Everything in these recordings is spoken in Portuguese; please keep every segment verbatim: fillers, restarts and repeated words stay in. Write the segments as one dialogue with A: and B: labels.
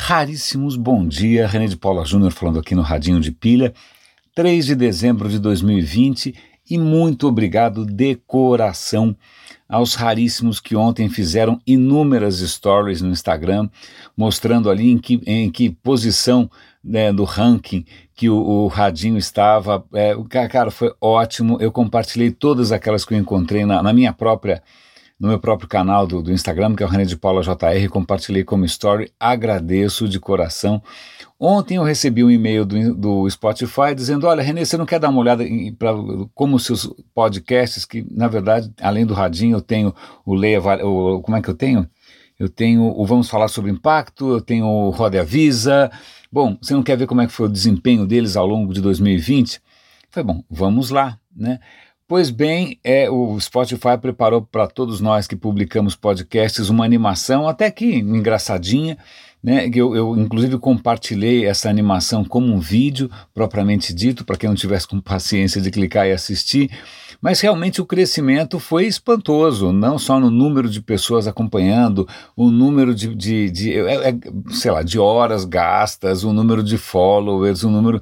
A: Raríssimos, bom dia, René de Paula Júnior falando aqui no Radinho de Pilha, três de dezembro de dois mil e vinte, e muito obrigado de coração aos raríssimos que ontem fizeram inúmeras stories no Instagram, mostrando ali em que, em que posição, né, do ranking que o, o Radinho estava. É, cara, foi ótimo, eu compartilhei todas aquelas que eu encontrei na, na minha própria no meu próprio canal do, do Instagram, que é o René de Paula J R, compartilhei como story, agradeço de coração. Ontem eu recebi um e-mail do, do Spotify dizendo, olha, René, você não quer dar uma olhada em, pra, como os seus podcasts, que na verdade, além do Radinho, eu tenho o Leia, o, como é que eu tenho? Eu tenho o Vamos Falar Sobre Impacto, eu tenho o Roda e Avisa. Bom, você não quer ver como é que foi o desempenho deles ao longo de dois mil e vinte? Foi bom, vamos lá, né? Pois bem, é, o Spotify preparou para todos nós que publicamos podcasts uma animação, até que engraçadinha, né? Eu, eu inclusive compartilhei essa animação como um vídeo, propriamente dito, para quem não tivesse com paciência de clicar e assistir, mas realmente o crescimento foi espantoso, não só no número de pessoas acompanhando, o número de, de, de é, é, sei lá, de horas gastas, o número de followers, o número...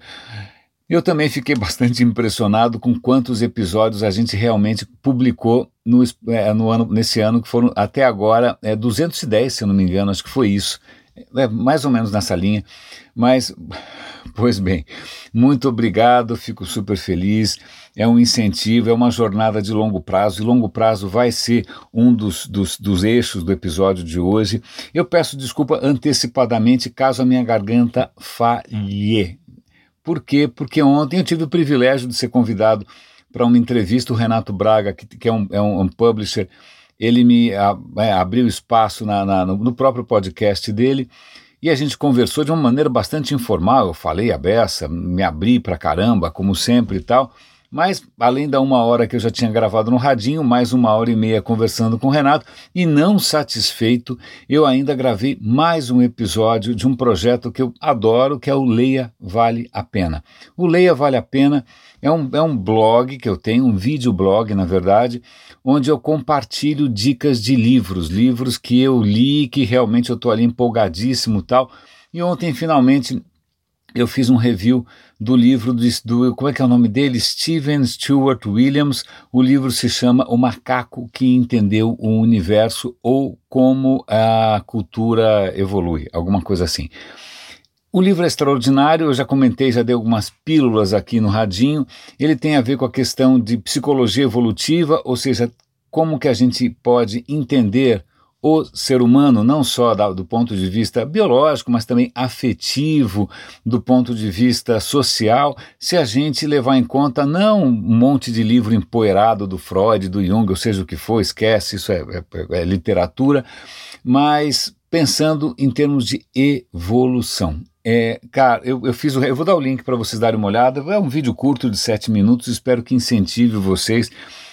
A: Eu também fiquei bastante impressionado com quantos episódios a gente realmente publicou no, é, no ano, nesse ano, que foram até agora é, duzentos e dez, se eu não me engano, acho que foi isso, é, mais ou menos nessa linha, mas, pois bem, muito obrigado, fico super feliz, é um incentivo, é uma jornada de longo prazo, e longo prazo vai ser um dos, dos, dos eixos do episódio de hoje. Eu peço desculpa antecipadamente caso a minha garganta falhe. Por quê? Porque ontem eu tive o privilégio de ser convidado para uma entrevista, o Renato Braga, que, que é, um, é um publisher, ele me a, é, abriu espaço na, na, no próprio podcast dele, e a gente conversou de uma maneira bastante informal, eu falei a beça, me abri pra caramba, como sempre e tal, mas além da uma hora que eu já tinha gravado no Radinho, mais uma hora e meia conversando com o Renato, e não satisfeito, eu ainda gravei mais um episódio de um projeto que eu adoro, que é o Leia Vale a Pena. O Leia Vale a Pena é um, é um blog que eu tenho, um videoblog, na verdade, onde eu compartilho dicas de livros, livros que eu li, que realmente eu estou ali empolgadíssimo e tal, e ontem finalmente eu fiz um review do livro do, do, como é que é o nome dele? Steven Stewart Williams. O livro se chama O Macaco que Entendeu o Universo, ou Como a Cultura Evolui, alguma coisa assim. O livro é extraordinário, eu já comentei, já dei algumas pílulas aqui no Radinho. Ele tem a ver com a questão de psicologia evolutiva, ou seja, como que a gente pode entender o ser humano, não só da, do ponto de vista biológico, mas também afetivo, do ponto de vista social, se a gente levar em conta não um monte de livro empoeirado do Freud, do Jung, ou seja o que for, esquece, isso é, é, é literatura, mas pensando em termos de evolução. É, cara, eu, eu fiz o, eu vou dar o link para vocês darem uma olhada, é um vídeo curto de sete minutos, espero que incentive vocês.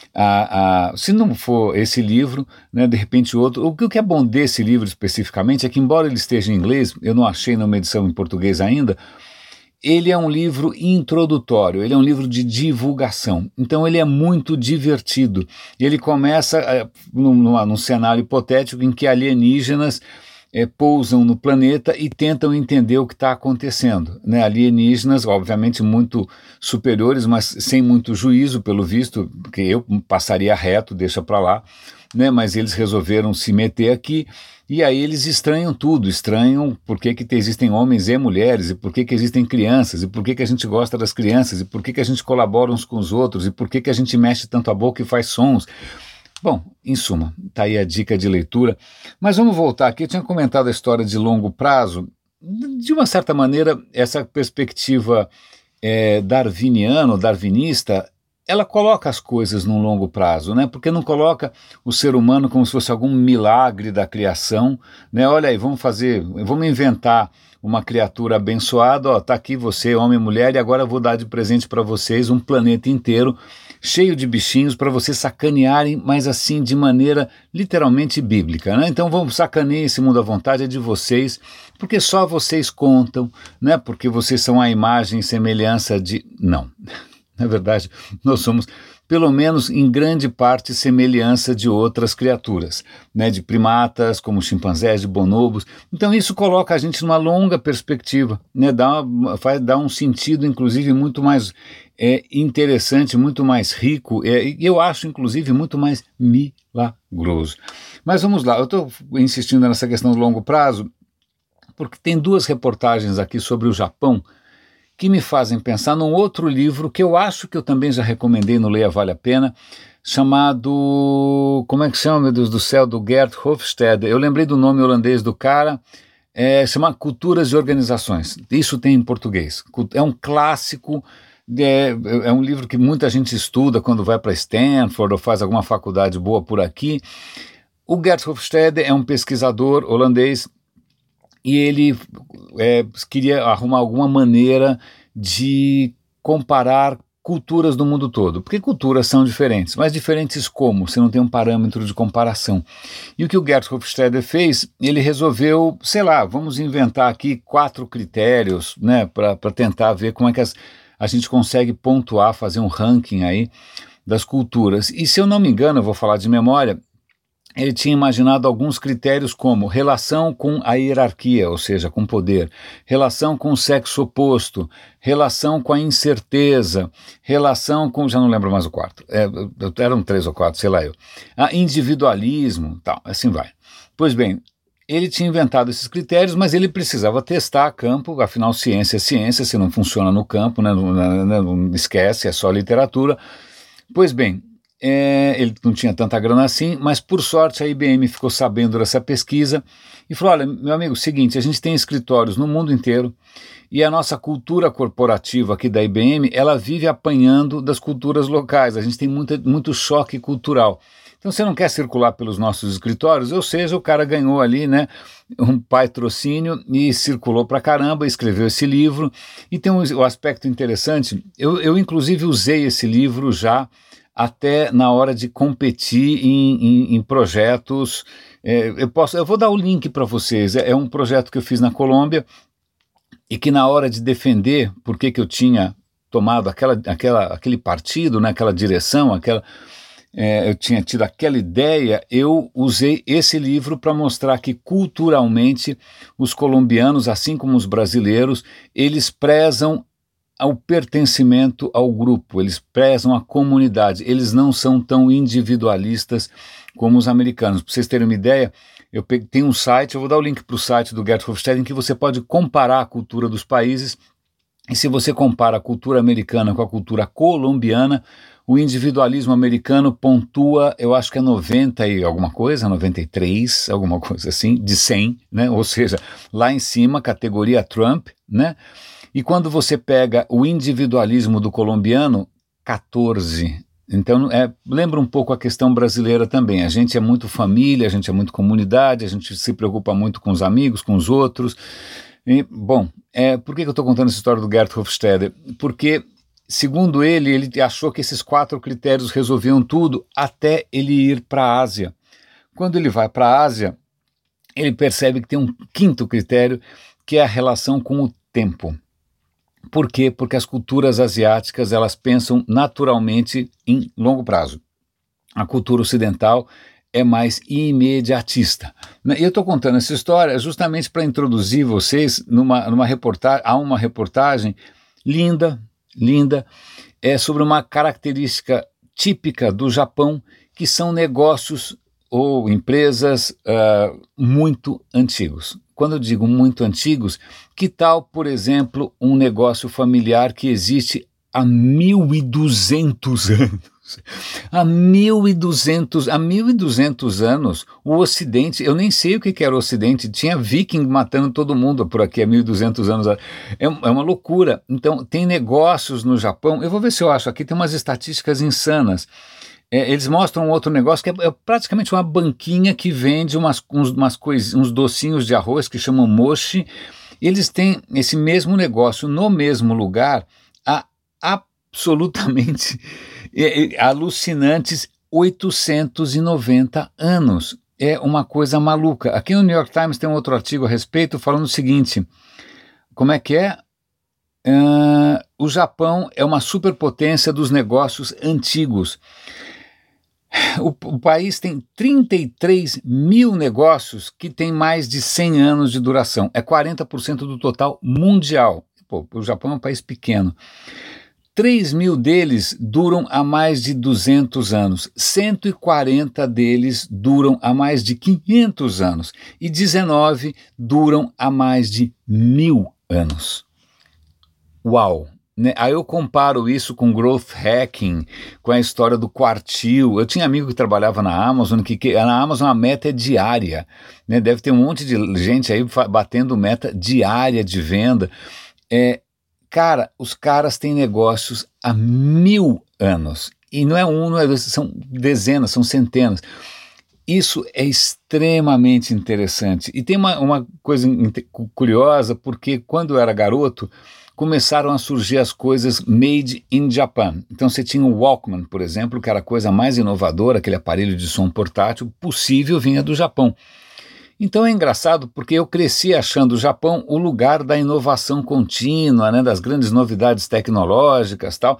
A: A, a, se não for esse livro, né, de repente outro. O que é bom desse livro especificamente é que, embora ele esteja em inglês, eu não achei numa edição em português ainda, ele é um livro introdutório, ele é um livro de divulgação, então ele é muito divertido. Ele começa é, num, num cenário hipotético em que alienígenas É, pousam no planeta e tentam entender o que está acontecendo, né? Alienígenas, obviamente muito superiores, mas sem muito juízo, pelo visto, porque eu passaria reto, deixa para lá, né? Mas eles resolveram se meter aqui, e aí eles estranham tudo, estranham por que, que existem homens e mulheres, e por que, que existem crianças, e por que, que a gente gosta das crianças, e por que, que a gente colabora uns com os outros, e por que, que a gente mexe tanto a boca e faz sons. Bom, em suma, está aí a dica de leitura, mas vamos voltar aqui. Eu tinha comentado a história de longo prazo. De uma certa maneira, essa perspectiva é, darwiniana, darwinista, ela coloca as coisas num longo prazo, né? Porque não coloca o ser humano como se fosse algum milagre da criação, né? Olha aí, vamos fazer, vamos inventar uma criatura abençoada, ó, tá aqui você, homem e mulher, e agora eu vou dar de presente para vocês um planeta inteiro cheio de bichinhos para vocês sacanearem, mas assim de maneira literalmente bíblica, né? Então vamos sacanear esse mundo à vontade, é de vocês, porque só vocês contam, né? Porque vocês são a imagem e semelhança de... Não, na verdade nós somos pelo menos em grande parte semelhança de outras criaturas, né, de primatas como chimpanzés, de bonobos. Então isso coloca a gente numa longa perspectiva, né, dá, faz, dá um sentido inclusive muito mais é, interessante, muito mais rico, e é, eu acho inclusive muito mais milagroso. Mas vamos lá, eu estou insistindo nessa questão do longo prazo, porque tem duas reportagens aqui sobre o Japão que me fazem pensar num outro livro que eu acho que eu também já recomendei no Leia Vale a Pena, chamado, como é que chama, meu Deus do céu, do Gert Hofstede. Eu lembrei do nome holandês do cara, é, chama Culturas e Organizações. Isso tem em português. É um clássico, é, é um livro que muita gente estuda quando vai para Stanford ou faz alguma faculdade boa por aqui. O Gert Hofstede é um pesquisador holandês e ele é, queria arrumar alguma maneira de comparar culturas do mundo todo, porque culturas são diferentes, mas diferentes como? Você não tem um parâmetro de comparação. E o que o Gert Hofstede fez, ele resolveu, sei lá, vamos inventar aqui quatro critérios, né, para tentar ver como é que as, a gente consegue pontuar, fazer um ranking aí das culturas. E se eu não me engano, eu vou falar de memória, ele tinha imaginado alguns critérios como relação com a hierarquia, ou seja, com poder, relação com o sexo oposto, relação com a incerteza, relação com, já não lembro mais o quarto, é, eram três ou quatro, sei lá eu, a individualismo, tal, assim vai. Pois bem, ele tinha inventado esses critérios, mas ele precisava testar a campo, afinal ciência é ciência, se não funciona no campo, né, não, não, não esquece, é só literatura. Pois bem, É, ele não tinha tanta grana assim, mas por sorte a I B M ficou sabendo dessa pesquisa e falou, olha, meu amigo, seguinte, a gente tem escritórios no mundo inteiro e a nossa cultura corporativa aqui da I B M, ela vive apanhando das culturas locais, a gente tem muita, muito choque cultural. Então você não quer circular pelos nossos escritórios, ou seja, o cara ganhou ali, né, um patrocínio e circulou pra caramba, escreveu esse livro e tem um, um aspecto interessante, eu, eu inclusive usei esse livro já até na hora de competir em, em, em projetos, é, eu, posso, eu vou dar o link para vocês, é, é um projeto que eu fiz na Colômbia e que na hora de defender por que que eu tinha tomado aquela, aquela, aquele partido, né, aquela direção, aquela, é, eu tinha tido aquela ideia, eu usei esse livro para mostrar que culturalmente os colombianos, assim como os brasileiros, eles prezam ao pertencimento ao grupo, eles prezam a comunidade, eles não são tão individualistas como os americanos. Para vocês terem uma ideia, eu peguei, tem um site, eu vou dar o link para o site do Gert Hofstede, em que você pode comparar a cultura dos países, e se você compara a cultura americana com a cultura colombiana, o individualismo americano pontua, eu acho que é noventa e alguma coisa, noventa e três, alguma coisa assim, de cem, né? Ou seja, lá em cima, categoria Trump, né? E quando você pega o individualismo do colombiano, quatorze. Então, é, lembra um pouco a questão brasileira também. A gente é muito família, a gente é muito comunidade, a gente se preocupa muito com os amigos, com os outros. E, bom, é, por que eu estou contando essa história do Gert Hofstede? Porque, segundo ele, ele achou que esses quatro critérios resolviam tudo até ele ir para a Ásia. Quando ele vai para a Ásia, ele percebe que tem um quinto critério, que é a relação com o tempo. Por quê? Porque as culturas asiáticas, elas pensam naturalmente em longo prazo. A cultura ocidental é mais imediatista. E eu estou contando essa história justamente para introduzir vocês numa, numa reportagem, a uma reportagem linda, linda, é sobre uma característica típica do Japão, que são negócios ou empresas uh, muito antigos. Quando eu digo muito antigos, que tal, por exemplo, um negócio familiar que existe há mil e duzentos anos? Há mil e duzentos, há mil e duzentos anos, o Ocidente, eu nem sei o que era o Ocidente, tinha viking matando todo mundo por aqui há mil e duzentos anos. É, é uma loucura. Então, tem negócios no Japão, eu vou ver se eu acho aqui, tem umas estatísticas insanas. É, eles mostram um outro negócio que é, é praticamente uma banquinha que vende umas, uns, umas cois, uns docinhos de arroz que chamam mochi. Eles têm esse mesmo negócio no mesmo lugar há absolutamente é, é, alucinantes oitocentos e noventa anos. É uma coisa maluca. Aqui no New York Times tem um outro artigo a respeito falando o seguinte, como é que é? Uh, o Japão é uma superpotência dos negócios antigos. O, o país tem trinta e três mil negócios que têm mais de cem anos de duração. É quarenta por cento do total mundial. Pô, o Japão é um país pequeno. três mil deles duram há mais de duzentos anos. cento e quarenta deles duram há mais de quinhentos anos. E dezenove duram há mais de mil anos. Uau! Né? Aí eu comparo isso com growth hacking, com a história do quartil. Eu tinha amigo que trabalhava na Amazon, que, que na Amazon a meta é diária, né? Deve ter um monte de gente aí batendo meta diária de venda. É, cara, os caras têm negócios há mil anos, e não é um, não é dois, são dezenas, são centenas. Isso é extremamente interessante. E tem uma, uma coisa curiosa, porque quando eu era garoto, começaram a surgir as coisas made in Japan. Então você tinha o Walkman, por exemplo, que era a coisa mais inovadora, aquele aparelho de som portátil possível, vinha do Japão. Então é engraçado porque eu cresci achando o Japão o lugar da inovação contínua, né, das grandes novidades tecnológicas e tal.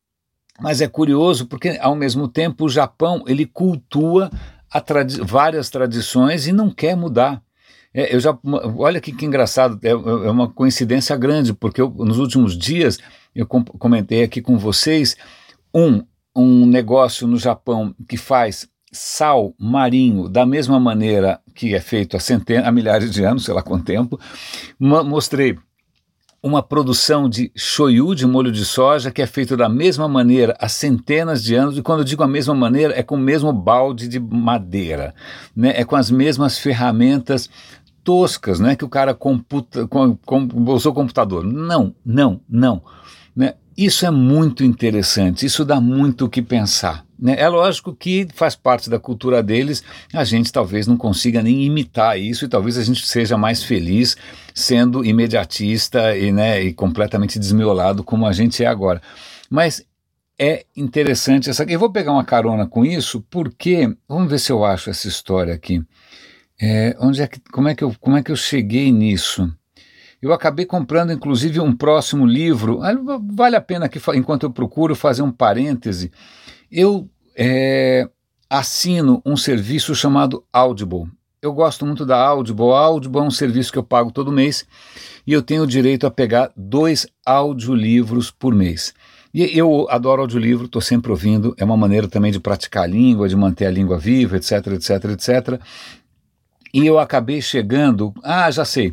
A: Mas é curioso porque, ao mesmo tempo, o Japão ele cultua a tradi- várias tradições e não quer mudar. É, eu já, olha que, que engraçado, é, é uma coincidência grande, porque eu, nos últimos dias eu com, comentei aqui com vocês um, um negócio no Japão que faz sal marinho da mesma maneira que é feito há, centenas, há milhares de anos, sei lá quanto tempo. Mo- mostrei uma produção de shoyu, de molho de soja, que é feito da mesma maneira há centenas de anos, e quando eu digo a mesma maneira, é com o mesmo balde de madeira, né? É com as mesmas ferramentas toscas, não é que o cara computa, com, com, usou computador. Não, não, não. Né? Isso é muito interessante, isso dá muito o que pensar. Né? É lógico que faz parte da cultura deles, a gente talvez não consiga nem imitar isso, e talvez a gente seja mais feliz sendo imediatista e, né, e completamente desmiolado como a gente é agora. Mas é interessante essa. Eu vou pegar uma carona com isso, porque vamos ver se eu acho essa história aqui. É, onde é que, como, é que eu, como é que eu cheguei nisso? Eu acabei comprando, inclusive, um próximo livro. Vale a pena que, enquanto eu procuro, fazer um parêntese. Eu é, assino um serviço chamado Audible. Eu gosto muito da Audible. A Audible é um serviço que eu pago todo mês e eu tenho o direito a pegar dois audiolivros por mês. E eu adoro audiolivro, estou sempre ouvindo. É uma maneira também de praticar a língua, de manter a língua viva, etc, etc, etcétera. E eu acabei chegando, ah, já sei,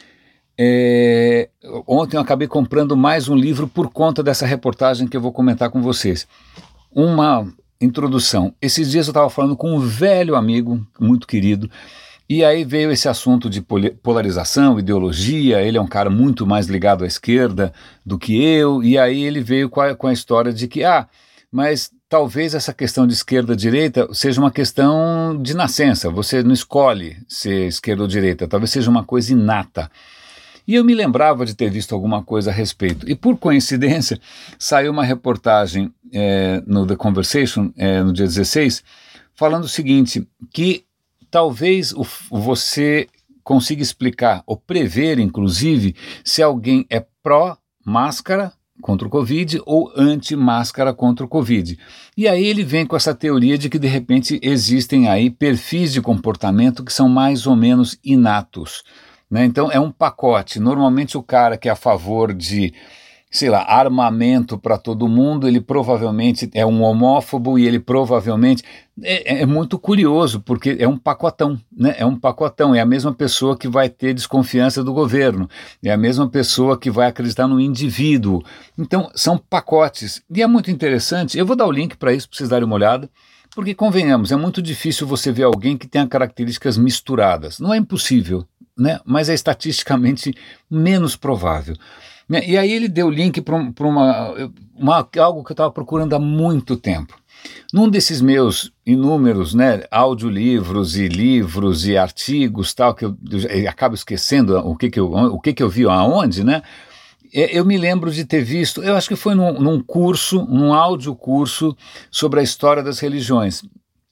A: é, ontem eu acabei comprando mais um livro por conta dessa reportagem que eu vou comentar com vocês. Uma introdução. Esses dias eu estava falando com um velho amigo, muito querido, e aí veio esse assunto de polarização, ideologia. Ele é um cara muito mais ligado à esquerda do que eu, e aí ele veio com a, com a história de que, ah, mas talvez essa questão de esquerda-direita seja uma questão de nascença, você não escolhe ser esquerda ou direita, talvez seja uma coisa inata. E eu me lembrava de ter visto alguma coisa a respeito. E por coincidência, saiu uma reportagem é, no The Conversation, é, no dia dezesseis, falando o seguinte, que talvez o, você consiga explicar, ou prever, inclusive, se alguém é pró-máscara contra o Covid ou anti-máscara contra o Covid. E aí ele vem com essa teoria de que de repente existem aí perfis de comportamento que são mais ou menos inatos, né? Então é um pacote. Normalmente o cara que é a favor de, sei lá, armamento para todo mundo, ele provavelmente é um homófobo e ele provavelmente... É, é muito curioso, porque é um pacotão, né? É um pacotão, é a mesma pessoa que vai ter desconfiança do governo, é a mesma pessoa que vai acreditar no indivíduo. Então, são pacotes. E é muito interessante, eu vou dar o link para isso, para vocês darem uma olhada, porque, convenhamos, é muito difícil você ver alguém que tenha características misturadas. Não é impossível, né? Mas é estatisticamente menos provável. E aí ele deu o link para uma, uma, algo que eu estava procurando há muito tempo. Num desses meus inúmeros, né, audiolivros e livros e artigos, tal, que eu, eu acabo esquecendo o que, que, eu, o que, que eu vi aonde, né, eu me lembro de ter visto, eu acho que foi num, num curso, num audiocurso sobre a história das religiões.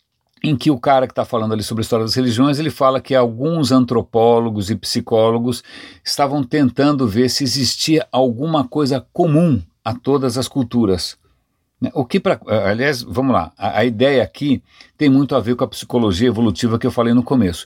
A: em que o cara que está falando ali sobre a história das religiões, ele fala que alguns antropólogos e psicólogos estavam tentando ver se existia alguma coisa comum a todas as culturas. O que, pra, aliás, vamos lá, a, a ideia aqui tem muito a ver com a psicologia evolutiva que eu falei no começo.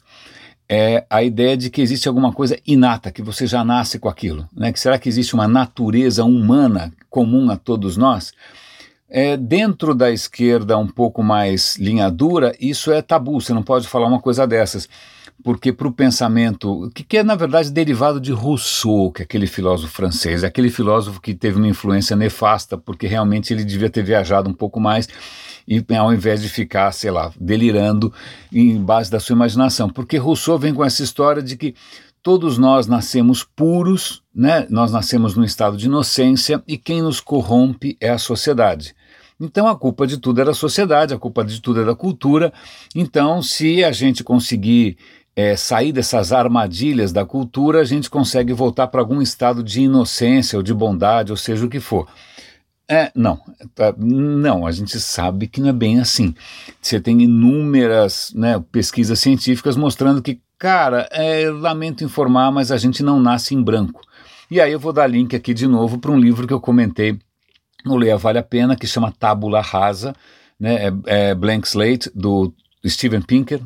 A: É a ideia de que existe alguma coisa inata, que você já nasce com aquilo, né? Que será que existe uma natureza humana comum a todos nós? É, dentro da esquerda um pouco mais linha dura, isso é tabu, você não pode falar uma coisa dessas, porque para o pensamento, que, que é na verdade derivado de Rousseau, que é aquele filósofo francês, aquele filósofo que teve uma influência nefasta, porque realmente ele devia ter viajado um pouco mais, e ao invés de ficar, sei lá, delirando em base da sua imaginação, porque Rousseau vem com essa história de que todos nós nascemos puros, né? Nós nascemos num estado de inocência e quem nos corrompe é a sociedade. Então a culpa de tudo é da sociedade, a culpa de tudo é da cultura. Então se a gente conseguir é, sair dessas armadilhas da cultura, a gente consegue voltar para algum estado de inocência ou de bondade, ou seja o que for. É, não, não, a gente sabe que não é bem assim. Você tem inúmeras, né, pesquisas científicas mostrando que, cara, é, lamento informar, mas a gente não nasce em branco. E aí eu vou dar link aqui de novo para um livro que eu comentei no Leia Vale a Pena, que chama Tábula Rasa, né, é, é Blank Slate, do Steven Pinker,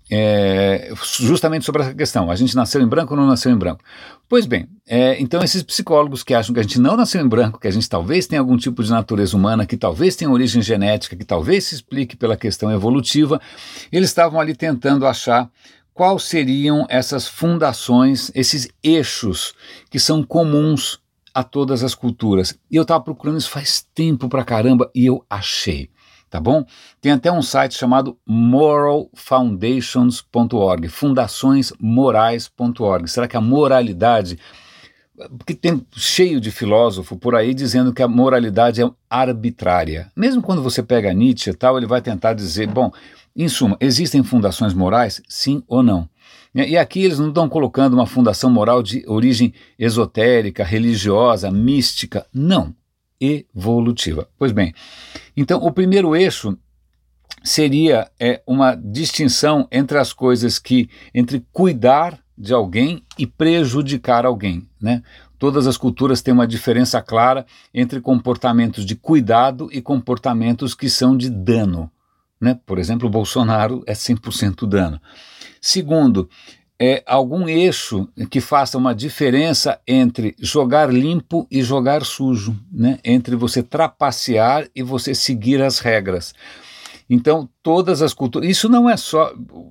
A: é, justamente sobre essa questão, a gente nasceu em branco ou não nasceu em branco? Pois bem, é, então esses psicólogos que acham que a gente não nasceu em branco, que a gente talvez tenha algum tipo de natureza humana, que talvez tenha origem genética, que talvez se explique pela questão evolutiva, eles estavam ali tentando achar quais seriam essas fundações, esses eixos que são comuns a todas as culturas. E eu estava procurando isso faz tempo pra caramba e eu achei. Tá bom? Tem até um site chamado moral foundations ponto org, fundações morais ponto org. Será que a moralidade... Porque tem cheio de filósofo por aí dizendo que a moralidade é arbitrária. Mesmo quando você pega Nietzsche e tal, ele vai tentar dizer, bom, em suma, existem fundações morais? Sim ou não? E aqui eles não estão colocando uma fundação moral de origem esotérica, religiosa, mística. Não. Evolutiva. Pois bem, então o primeiro eixo seria é, uma distinção entre as coisas que, entre cuidar de alguém e prejudicar alguém, né? Todas as culturas têm uma diferença clara entre comportamentos de cuidado e comportamentos que são de dano, né? Por exemplo, o Bolsonaro é cem por cento dano. Segundo, é algum eixo que faça uma diferença entre jogar limpo e jogar sujo, né? Entre você trapacear e você seguir as regras. Então, todas as culturas... Isso não é só...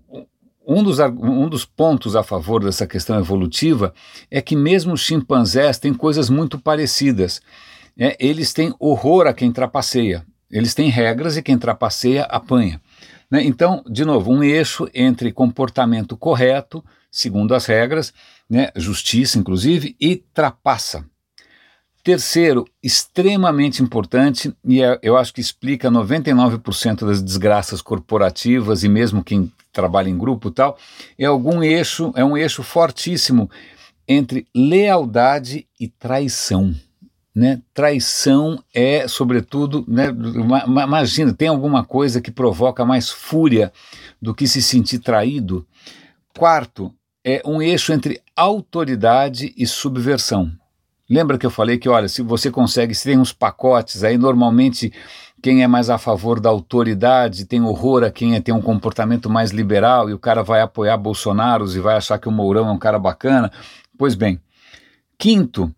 A: Um dos, um dos pontos a favor dessa questão evolutiva é que mesmo os chimpanzés têm coisas muito parecidas. É, eles têm horror a quem trapaceia. Eles têm regras e quem trapaceia apanha. Né? Então, de novo, um eixo entre comportamento correto, segundo as regras, né, justiça inclusive, e trapaça. Terceiro, extremamente importante, e é, eu acho que explica noventa e nove por cento das desgraças corporativas e mesmo quem trabalha em grupo e tal, é algum eixo, é um eixo fortíssimo entre lealdade e traição. Né? Traição é, sobretudo, né, imagina, tem alguma coisa que provoca mais fúria do que se sentir traído? Quarto, é um eixo entre autoridade e subversão. Lembra que eu falei que, olha, se você consegue, se tem uns pacotes aí, normalmente quem é mais a favor da autoridade tem horror a quem é, tem um comportamento mais liberal e o cara vai apoiar Bolsonaro e vai achar que o Mourão é um cara bacana. Pois bem, quinto,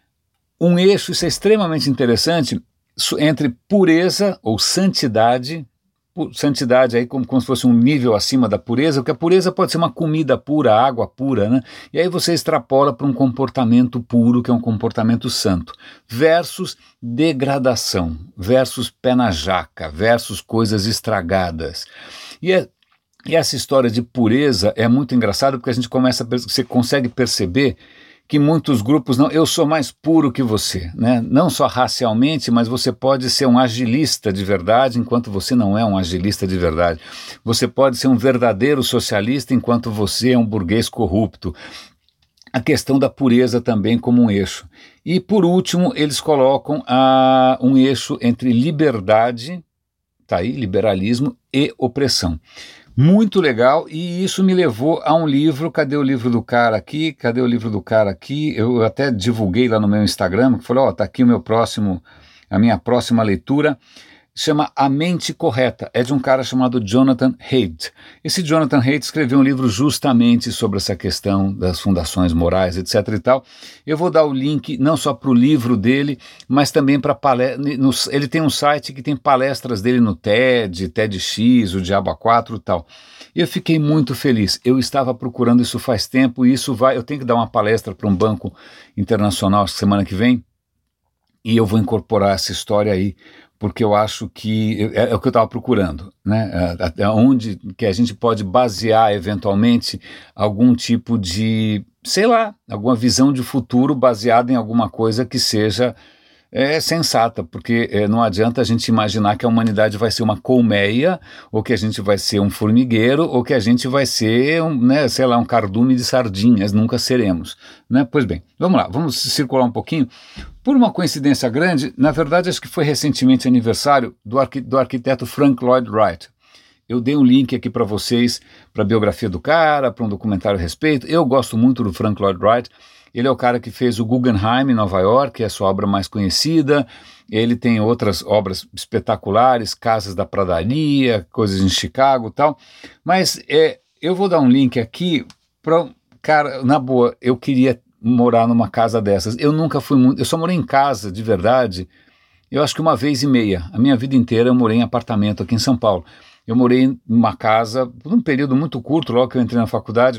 A: um eixo, isso é extremamente interessante, entre pureza ou santidade, santidade aí como, como se fosse um nível acima da pureza, porque a pureza pode ser uma comida pura, água pura, né? E aí você extrapola para um comportamento puro, que é um comportamento santo, versus degradação, versus pé na jaca, versus coisas estragadas. E, é, e essa história de pureza é muito engraçada, porque a gente começa a, você consegue perceber que muitos grupos, não, eu sou mais puro que você, né? Não só racialmente, mas você pode ser um agilista de verdade, enquanto você não é um agilista de verdade. Você pode ser um verdadeiro socialista, enquanto você é um burguês corrupto. A questão da pureza também como um eixo. E, por último, eles colocam ah, um eixo entre liberdade, tá aí, liberalismo, e Opressão. Muito legal, e isso me levou a um livro. Cadê o livro do cara aqui? Cadê o livro do cara aqui? Eu até divulguei lá no meu Instagram, que falou, ó, tá aqui o meu próximo, a minha próxima leitura. Chama A Mente Correta, é de um cara chamado Jonathan Haidt. Esse Jonathan Haidt escreveu um livro justamente sobre essa questão das fundações morais, etc e tal. Eu vou dar o link não só para o livro dele, mas também para palestras. Ele tem um site que tem palestras dele no TED, TEDx, o Diabo A quatro e tal. Eu fiquei muito feliz, eu estava procurando isso faz tempo, e isso vai, eu tenho que dar uma palestra para um banco internacional semana que vem, e eu vou incorporar essa história aí, porque eu acho que é, é o que eu estava procurando, né? É, é onde que a gente pode basear eventualmente algum tipo de, sei lá, alguma visão de futuro baseada em alguma coisa que seja é, sensata, porque é, não adianta a gente imaginar que a humanidade vai ser uma colmeia, ou que a gente vai ser um formigueiro, ou que a gente vai ser, um, né, sei lá, um cardume de sardinhas, nunca seremos, né? Pois bem, vamos lá, vamos circular um pouquinho. Por uma coincidência grande, na verdade acho que foi recentemente aniversário do, arqui do arquiteto Frank Lloyd Wright. Eu dei um link aqui para vocês, para a biografia do cara, para um documentário a respeito. Eu gosto muito do Frank Lloyd Wright. Ele é o cara que fez o Guggenheim em Nova York, que é a sua obra mais conhecida. Ele tem outras obras espetaculares, Casas da Pradaria, coisas em Chicago e tal. Mas é, eu vou dar um link aqui para... Cara, na boa, eu queria morar numa casa dessas. Eu nunca fui muito... Eu só morei em casa, de verdade, eu acho que uma vez e meia. A minha vida inteira eu morei em apartamento aqui em São Paulo. Eu morei numa casa por um período muito curto, logo que eu entrei na faculdade.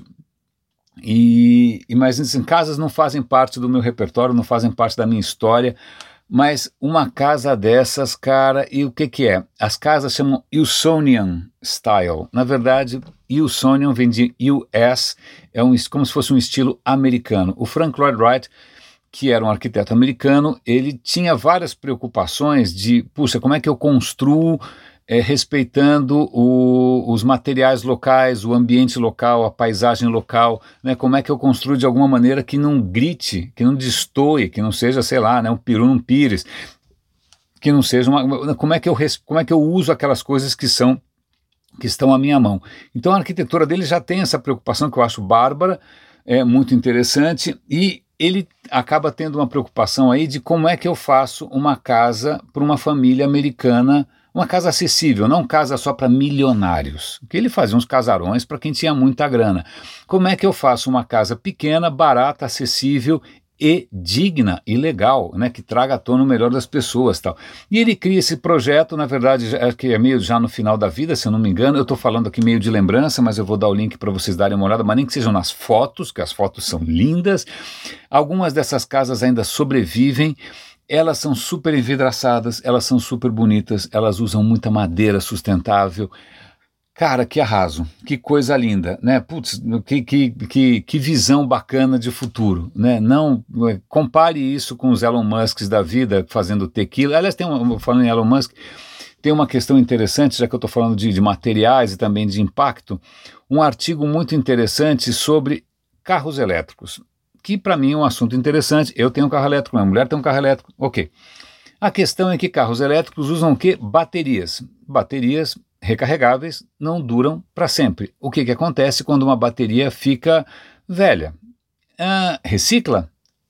A: E, e mas assim, casas não fazem parte do meu repertório, não fazem parte da minha história, mas uma casa dessas, cara, e o que que é? As casas chamam Usonian Style. Na verdade, Usonian vem de U S, é um, como se fosse um estilo americano. O Frank Lloyd Wright, que era um arquiteto americano, ele tinha várias preocupações de, puxa, como é que eu construo É, respeitando o, os materiais locais, o ambiente local, a paisagem local, né? Como é que eu construo de alguma maneira que não grite, que não destoe, que não seja, sei lá, né, um peru num pires, que não seja uma... Como é que eu, como é que eu uso aquelas coisas que são que estão à minha mão. Então a arquitetura dele já tem essa preocupação que eu acho bárbara, é muito interessante, e ele acaba tendo uma preocupação aí de como é que eu faço uma casa para uma família americana, uma casa acessível, não casa só para milionários, porque ele fazia uns casarões para quem tinha muita grana. Como é que eu faço uma casa pequena, barata, acessível e digna e legal, né, que traga à tona o melhor das pessoas, tal. E ele cria esse projeto, na verdade, já, que é meio já no final da vida, se eu não me engano. Eu estou falando aqui meio de lembrança, mas eu vou dar o link para vocês darem uma olhada, mas nem que sejam nas fotos, que as fotos são lindas. Algumas dessas casas ainda sobrevivem. Elas são super envidraçadas, elas são super bonitas, elas usam muita madeira sustentável. Cara, que arraso, que coisa linda, né? Putz, que, que, que, que visão bacana de futuro, né? Não, compare isso com os Elon Musks da vida fazendo tequila. Aliás, tem uma, falando em Elon Musk, tem uma questão interessante, já que eu estou falando de, de materiais e também de impacto, um artigo muito interessante sobre carros elétricos, que para mim é um assunto interessante. Eu tenho um carro elétrico, minha mulher tem um carro elétrico, ok. A questão é que carros elétricos usam o quê? Baterias. Baterias recarregáveis não duram para sempre. O que, que acontece quando uma bateria fica velha? Ah, recicla?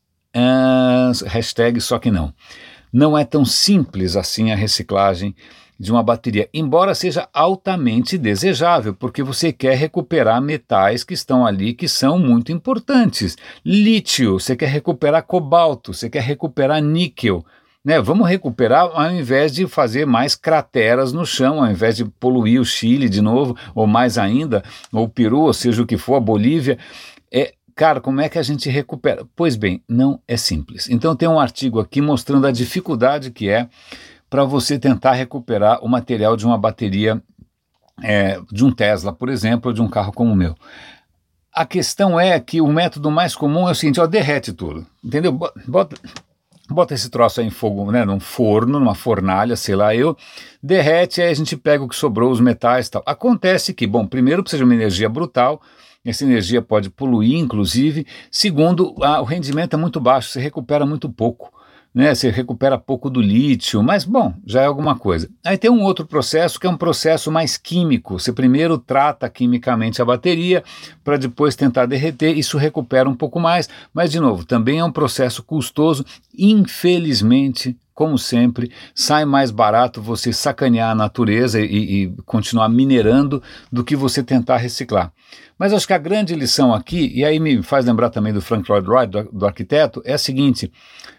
A: Ah, hashtag só que não. Não é tão simples assim a reciclagem de uma bateria, embora seja altamente desejável, porque você quer recuperar metais que estão ali, que são muito importantes. Lítio, você quer recuperar cobalto, você quer recuperar níquel, né? Vamos recuperar ao invés de fazer mais crateras no chão, ao invés de poluir o Chile de novo, ou mais ainda, ou o Peru, ou seja o que for, a Bolívia. É, cara, como é que a gente recupera? Pois bem, não é simples. Então tem um artigo aqui mostrando a dificuldade que é para você tentar recuperar o material de uma bateria, é, de um Tesla, por exemplo, ou de um carro como o meu. A questão é que o método mais comum é o seguinte, ó, derrete tudo, entendeu? Bota, bota esse troço aí em fogo, né, num forno, numa fornalha, sei lá eu, derrete, aí a gente pega o que sobrou, os metais e tal. Acontece que, bom, primeiro precisa de uma energia brutal, essa energia pode poluir, inclusive. Segundo, a, o rendimento é muito baixo, você recupera muito pouco. né? Você recupera pouco do lítio, mas bom, já é alguma coisa. Aí tem um outro processo que é um processo mais químico. Você primeiro trata quimicamente a bateria para depois tentar derreter, isso recupera um pouco mais, mas de novo, também é um processo custoso, infelizmente. Como sempre, sai mais barato você sacanear a natureza e, e continuar minerando do que você tentar reciclar. Mas acho que a grande lição aqui, e aí me faz lembrar também do Frank Lloyd Wright, do, do arquiteto, é a seguinte: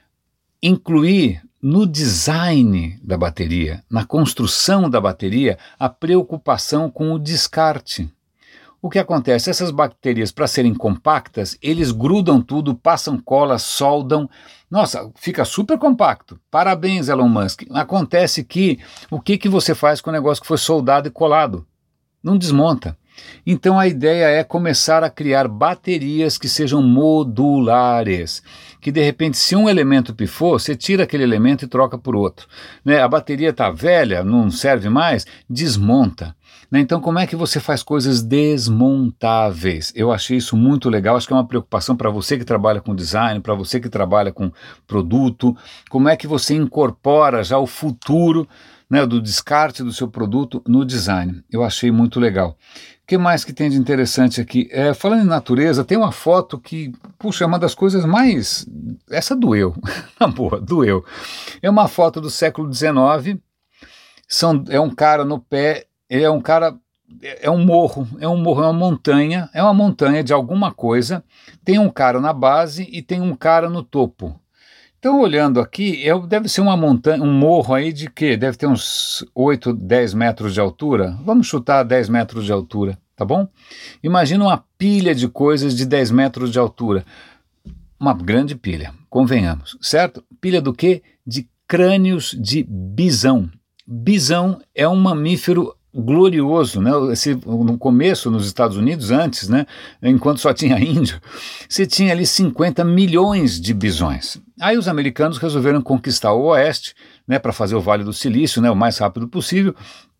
A: incluir no design da bateria, na construção da bateria, a preocupação com o descarte. O que acontece? Essas baterias, para serem compactas, eles grudam tudo, passam cola, soldam. Nossa, fica super compacto. Parabéns, Elon Musk. Acontece que, o que, que você faz com o negócio que foi soldado e colado? Não desmonta. Então a ideia é começar a criar baterias que sejam modulares, que de repente se um elemento pifou, você tira aquele elemento e troca por outro, né? A bateria está velha, não serve mais, desmonta, né? Então como é que você faz coisas desmontáveis? Eu achei isso muito legal, acho que é uma preocupação para você que trabalha com design, para você que trabalha com produto, como é que você incorpora já o futuro, né, do descarte do seu produto no design. Eu achei muito legal. O que mais que tem de interessante aqui? É, falando em natureza, tem uma foto que, puxa, é uma das coisas mais... Essa doeu, na boa, doeu. É uma foto do século dezenove, são, é um cara no pé, ele é um cara... É um morro, é um morro, é uma montanha, é uma montanha de alguma coisa, tem um cara na base e tem um cara no topo. Então, olhando aqui, é, deve ser uma montanha, um morro aí de quê? Deve ter uns oito, dez metros de altura. Vamos chutar dez metros de altura, tá bom? Imagina uma pilha de coisas de dez metros de altura. Uma grande pilha, convenhamos, certo? Pilha do quê? De crânios de bisão. Bisão é um mamífero glorioso, né? Esse, no começo, nos Estados Unidos, antes, né? Enquanto só tinha índio, você tinha ali cinquenta milhões de bisões. Aí os americanos resolveram conquistar o oeste, né, para fazer o Vale do Silício, né, o mais rápido possível,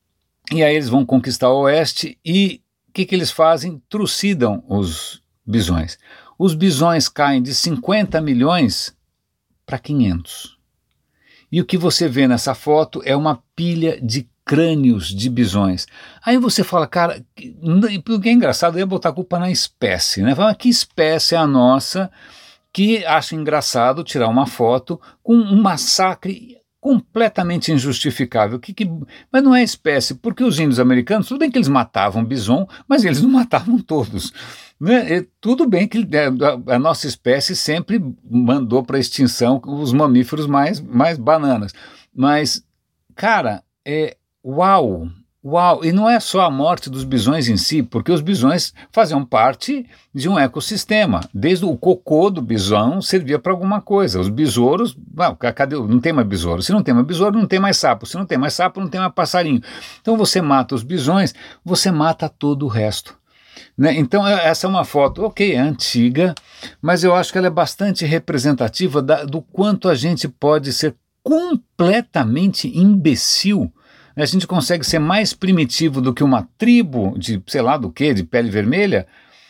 A: e aí eles vão conquistar o oeste e o que, que eles fazem? Trucidam os bisões. Os bisões caem de cinquenta milhões para quinhentos. E o que você vê nessa foto é uma pilha de crânios de bisões. Aí você fala, cara, o que é engraçado é botar a culpa na espécie, né? Fala, que espécie é a nossa que acha engraçado tirar uma foto com um massacre completamente injustificável? Que, que, mas não é espécie, porque os índios americanos, tudo bem que eles matavam bison, mas eles não matavam todos, né? E tudo bem que a, a nossa espécie sempre mandou para extinção os mamíferos mais, mais bananas, mas, cara, é Uau, uau, e não é só a morte dos bisões em si, porque os bisões faziam parte de um ecossistema, desde o cocô do bisão servia para alguma coisa, os besouros, não, cadê, não tem mais besouro, se não tem mais besouro não tem mais sapo, se não tem mais sapo não tem mais passarinho, então você mata os bisões, você mata todo o resto. Né? Então essa é uma foto, ok, é antiga, mas eu acho que ela é bastante representativa da, do quanto a gente pode ser completamente imbecil. A gente consegue ser mais primitivo do que uma tribo de, sei lá do que, de pele vermelha,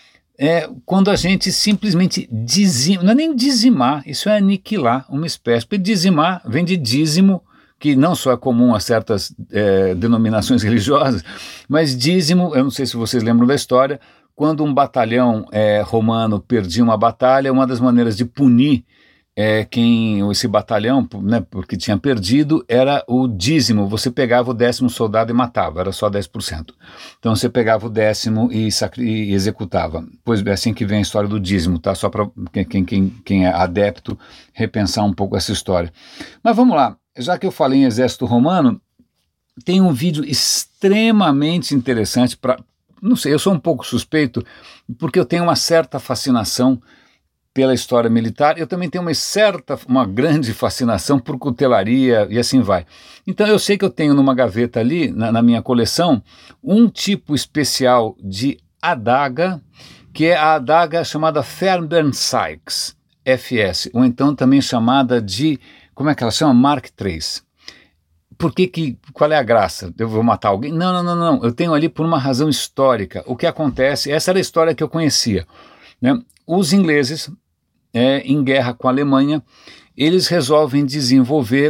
A: é, quando a gente simplesmente dizima, não é nem dizimar, isso é aniquilar uma espécie, porque dizimar vem de dízimo, que não só é comum a certas é, denominações religiosas, mas dízimo, eu não sei se vocês lembram da história, quando um batalhão é, romano perdia uma batalha, uma das maneiras de punir É, quem, esse batalhão, né, porque tinha perdido, era o dízimo, você pegava o décimo soldado e matava, era só dez por cento. Então você pegava o décimo e, e executava. Pois é assim que vem a história do dízimo, tá? Só para quem, quem, quem é adepto repensar um pouco essa história. Mas vamos lá, já que eu falei em exército romano, tem um vídeo extremamente interessante para, não sei, eu sou um pouco suspeito, porque eu tenho uma certa fascinação pela história militar, eu também tenho uma certa, uma grande fascinação por cutelaria e assim vai. Então eu sei que eu tenho numa gaveta ali, na, na minha coleção, um tipo especial de adaga, que é a adaga chamada Fairbairn Sykes, F S, ou então também chamada de, como é que ela chama? Mark três. Por que que, qual é a graça? Eu vou matar alguém? Não, não, não, não, eu tenho ali por uma razão histórica. O que acontece, essa era a história que eu conhecia, né? Os ingleses é, em guerra com a Alemanha, eles resolvem desenvolver,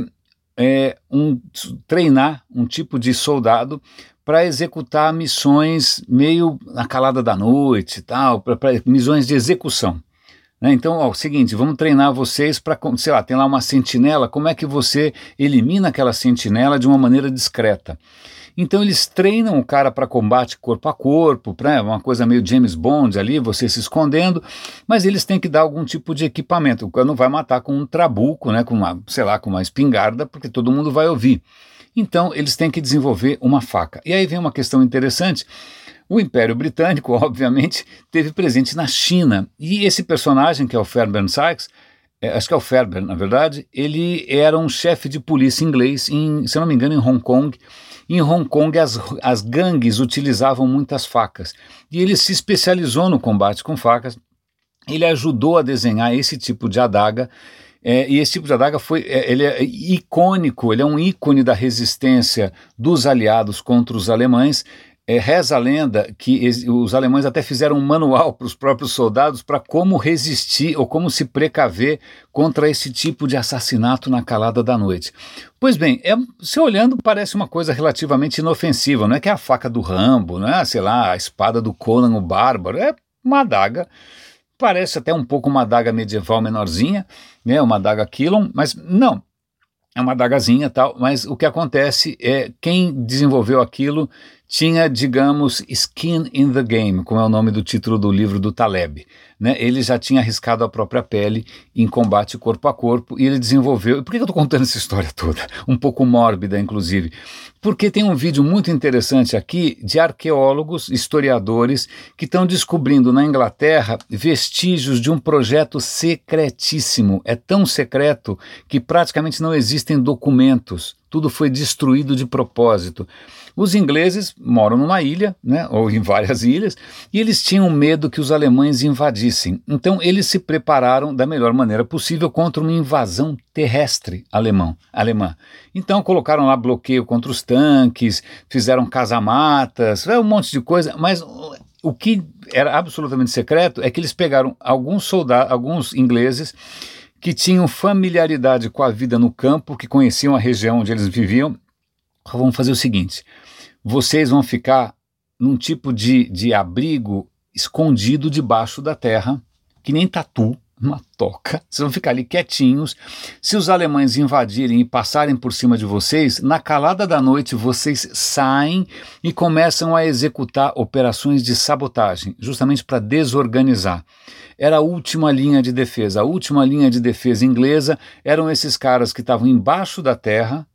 A: é, um, treinar um tipo de soldado para executar missões meio na calada da noite, tal, pra, pra, missões de execução. Né? Então, ó, o seguinte, vamos treinar vocês para, sei lá, tem lá uma sentinela, como é que você elimina aquela sentinela de uma maneira discreta? Então eles treinam o cara para combate corpo a corpo, né, uma coisa meio James Bond ali, você se escondendo, mas eles têm que dar algum tipo de equipamento. O cara não vai matar com um trabuco, né, com uma, sei lá, com uma espingarda, porque todo mundo vai ouvir. Então eles têm que desenvolver uma faca. E aí vem uma questão interessante. O Império Britânico, obviamente, teve presente na China. E esse personagem, que é o Fairbairn Sykes, é, acho que é o Fairbairn, na verdade, ele era um chefe de polícia inglês, em, se eu não me engano, em Hong Kong. Em Hong Kong, as, as gangues utilizavam muitas facas. E ele se especializou no combate com facas. Ele ajudou a desenhar esse tipo de adaga. É, e esse tipo de adaga foi, é, ele é icônico, ele é um ícone da resistência dos aliados contra os alemães. É, reza a lenda que os alemães até fizeram um manual para os próprios soldados para como resistir ou como se precaver contra esse tipo de assassinato na calada da noite. Pois bem, é, se olhando parece uma coisa relativamente inofensiva, não é que é a faca do Rambo, não é, sei lá, a espada do Conan o Bárbaro, é uma adaga, parece até um pouco uma adaga medieval menorzinha, né, uma adaga Quilon, mas não. É uma adagazinha e tal, mas o que acontece é quem desenvolveu aquilo tinha, digamos, skin in the game, como é o nome do título do livro do Taleb. Né? Ele já tinha arriscado a própria pele em combate corpo a corpo e ele desenvolveu... Por que eu estou contando essa história toda? Um pouco mórbida, inclusive. Porque tem um vídeo muito interessante aqui de arqueólogos, historiadores, que estão descobrindo na Inglaterra vestígios de um projeto secretíssimo. É tão secreto que praticamente não existem documentos. Tudo foi destruído de propósito. Os ingleses moram numa ilha, né, ou em várias ilhas, e eles tinham medo que os alemães invadissem. Então eles se prepararam da melhor maneira possível contra uma invasão terrestre alemão, alemã. Então colocaram lá bloqueio contra os tanques, fizeram casamatas, um monte de coisa, mas o que era absolutamente secreto é que eles pegaram alguns soldados, alguns ingleses, que tinham familiaridade com a vida no campo, que conheciam a região onde eles viviam. Vamos fazer o seguinte, vocês vão ficar num tipo de, de abrigo escondido debaixo da terra, que nem tatu, uma toca, vocês vão ficar ali quietinhos. Se os alemães invadirem e passarem por cima de vocês, na calada da noite vocês saem e começam a executar operações de sabotagem, justamente para desorganizar. Era a última linha de defesa. A última linha de defesa inglesa eram esses caras que estavam embaixo da terra,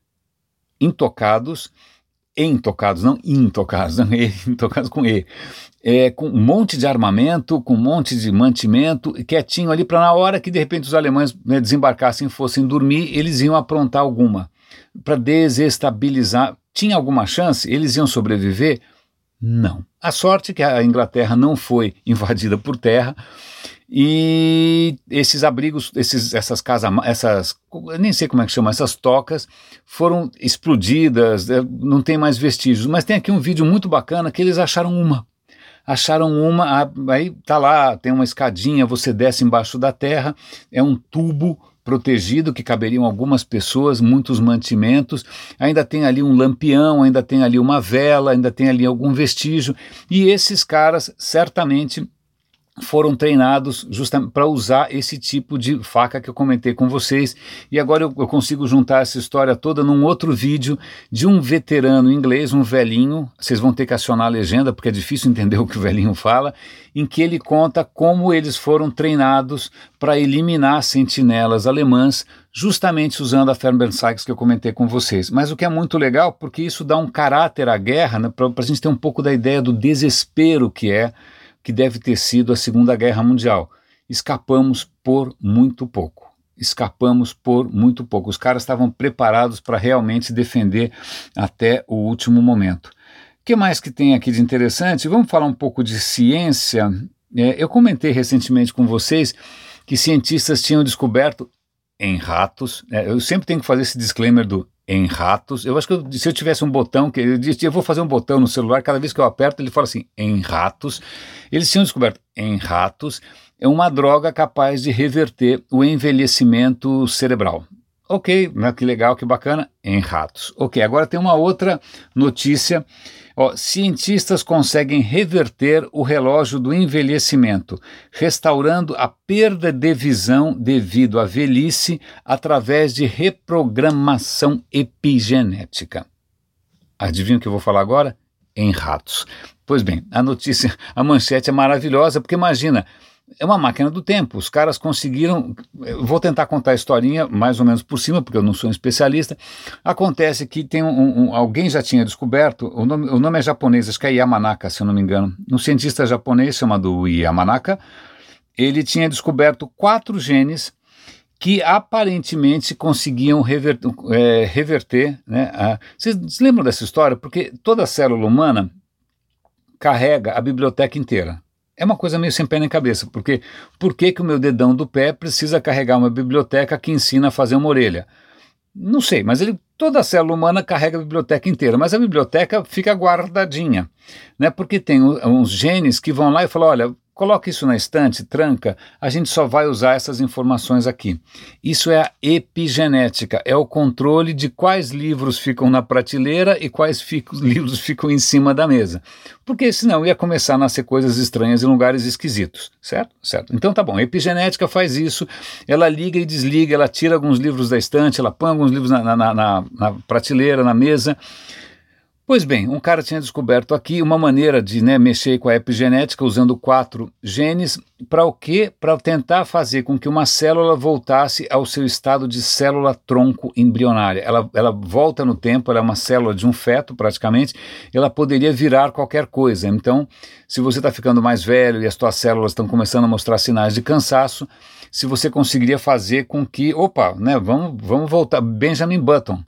A: intocados, intocados, não intocados, não, intocados com E, é, com um monte de armamento, com um monte de mantimento, quietinho ali para na hora que de repente os alemães, né, desembarcassem e fossem dormir, eles iam aprontar alguma, para desestabilizar. Tinha alguma chance? Eles iam sobreviver? Não. A sorte é que a Inglaterra não foi invadida por terra, e esses abrigos, esses, essas casas, essas, nem sei como é que chama, essas tocas foram explodidas, não tem mais vestígios, mas tem aqui um vídeo muito bacana que eles acharam uma, acharam uma, aí tá lá, tem uma escadinha, você desce embaixo da terra, é um tubo protegido que caberiam algumas pessoas, muitos mantimentos, ainda tem ali um lampião, ainda tem ali uma vela, ainda tem ali algum vestígio, e esses caras certamente foram treinados justamente para usar esse tipo de faca que eu comentei com vocês, e agora eu, eu consigo juntar essa história toda num outro vídeo de um veterano inglês, um velhinho, vocês vão ter que acionar a legenda porque é difícil entender o que o velhinho fala, em que ele conta como eles foram treinados para eliminar sentinelas alemãs, justamente usando a Fairbairn Sykes que eu comentei com vocês. Mas o que é muito legal, porque isso dá um caráter à guerra, né, para a gente ter um pouco da ideia do desespero que é, que deve ter sido a Segunda Guerra Mundial. Escapamos por muito pouco. Escapamos por muito pouco. Os caras estavam preparados para realmente defender até o último momento. O que mais que tem aqui de interessante? Vamos falar um pouco de ciência. É, eu comentei recentemente com vocês que cientistas tinham descoberto em ratos, é, eu sempre tenho que fazer esse disclaimer do em ratos. Eu acho que eu, se eu tivesse um botão, que eu disse, eu vou fazer um botão no celular, cada vez que eu aperto ele fala assim, em ratos. Eles tinham descoberto em ratos é uma droga capaz de reverter o envelhecimento cerebral. Ok, né, que legal, que bacana, em ratos. Ok, agora tem uma outra notícia. Ó, cientistas conseguem reverter o relógio do envelhecimento, restaurando a perda de visão devido à velhice através de reprogramação epigenética. Adivinha o que eu vou falar agora? Em ratos. Pois bem, a notícia, a manchete é maravilhosa, porque imagina, é uma máquina do tempo, os caras conseguiram, eu vou tentar contar a historinha mais ou menos por cima, porque eu não sou um especialista. Acontece que tem um, um, alguém já tinha descoberto, o nome, o nome é japonês, acho que é Yamanaka, se eu não me engano, um cientista japonês chamado Yamanaka, ele tinha descoberto quatro genes que aparentemente conseguiam rever, é, reverter, né, a, vocês se lembram dessa história? Porque toda célula humana carrega a biblioteca inteira. É uma coisa meio sem pé nem cabeça, porque por que que o meu dedão do pé precisa carregar uma biblioteca que ensina a fazer uma orelha? Não sei, mas ele, toda a célula humana carrega a biblioteca inteira, mas a biblioteca fica guardadinha, né? Porque tem uns genes que vão lá e falam, olha, coloca isso na estante, tranca, a gente só vai usar essas informações aqui. Isso é a epigenética, é o controle de quais livros ficam na prateleira e quais fico, livros ficam em cima da mesa. Porque senão ia começar a nascer coisas estranhas em lugares esquisitos, certo? Certo. Então tá bom, a epigenética faz isso, ela liga e desliga, ela tira alguns livros da estante, ela põe alguns livros na, na, na, na, na prateleira, na mesa. Pois bem, um cara tinha descoberto aqui uma maneira de, né, mexer com a epigenética usando quatro genes, para o quê? Para tentar fazer com que uma célula voltasse ao seu estado de célula-tronco embrionária. Ela, ela volta no tempo, ela é uma célula de um feto praticamente, ela poderia virar qualquer coisa. Então, se você está ficando mais velho e as suas células estão começando a mostrar sinais de cansaço, se você conseguiria fazer com que, opa, né, vamos, vamos voltar, Benjamin Button.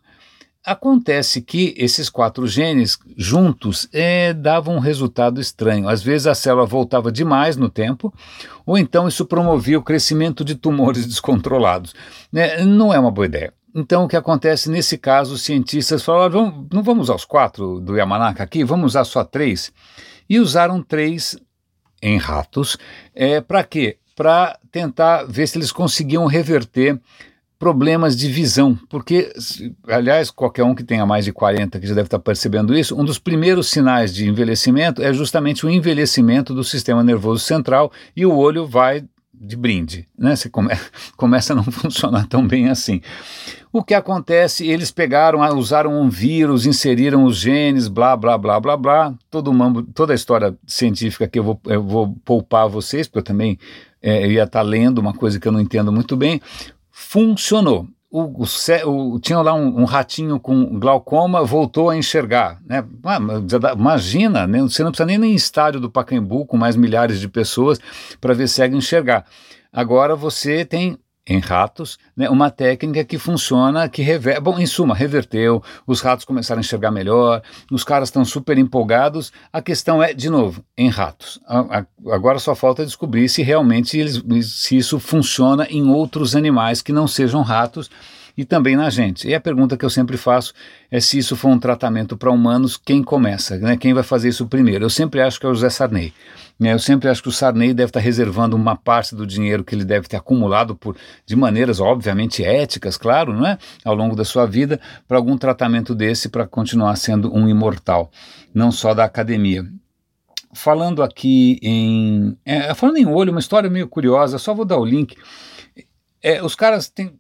A: Acontece que esses quatro genes juntos é, davam um resultado estranho. Às vezes a célula voltava demais no tempo, ou então isso promovia o crescimento de tumores descontrolados. Né? Não é uma boa ideia. Então o que acontece nesse caso, os cientistas falaram, vamos, não vamos usar os quatro do Yamanaka aqui, vamos usar só três. E usaram três em ratos. É, para quê? Para tentar ver se eles conseguiam reverter problemas de visão, porque, aliás, qualquer um que tenha mais de quarenta que já deve estar percebendo isso, um dos primeiros sinais de envelhecimento é justamente o envelhecimento do sistema nervoso central e o olho vai de brinde, né? Você come, começa a não funcionar tão bem assim. O que acontece, eles pegaram, usaram um vírus, inseriram os genes, blá, blá, blá, blá, blá, todo mambo, toda a história científica que eu vou, eu vou poupar vocês, porque eu também é, ia estar lendo uma coisa que eu não entendo muito bem. Funcionou. O, o, o, tinha lá um, um ratinho com glaucoma, voltou a enxergar. Né? Ah, imagina, né? Você não precisa nem ir em estádio do Pacaembu com mais milhares de pessoas para ver cego enxergar. Agora você tem, em ratos, né, uma técnica que funciona, que rever... Bom, em suma, reverteu, os ratos começaram a enxergar melhor, os caras estão super empolgados. A questão é, de novo, em ratos. A, a, agora só falta descobrir se realmente eles, se isso funciona em outros animais que não sejam ratos e também na gente. E a pergunta que eu sempre faço é se isso for um tratamento para humanos, quem começa, né? Quem vai fazer isso primeiro? Eu sempre acho que é o José Sarney. Eu sempre acho que o Sarney deve estar reservando uma parte do dinheiro que ele deve ter acumulado por, de maneiras obviamente éticas, claro, não é? Ao longo da sua vida, para algum tratamento desse para continuar sendo um imortal, não só da academia. Falando aqui em... É, falando em olho, uma história meio curiosa, só vou dar o link. É, os caras têm...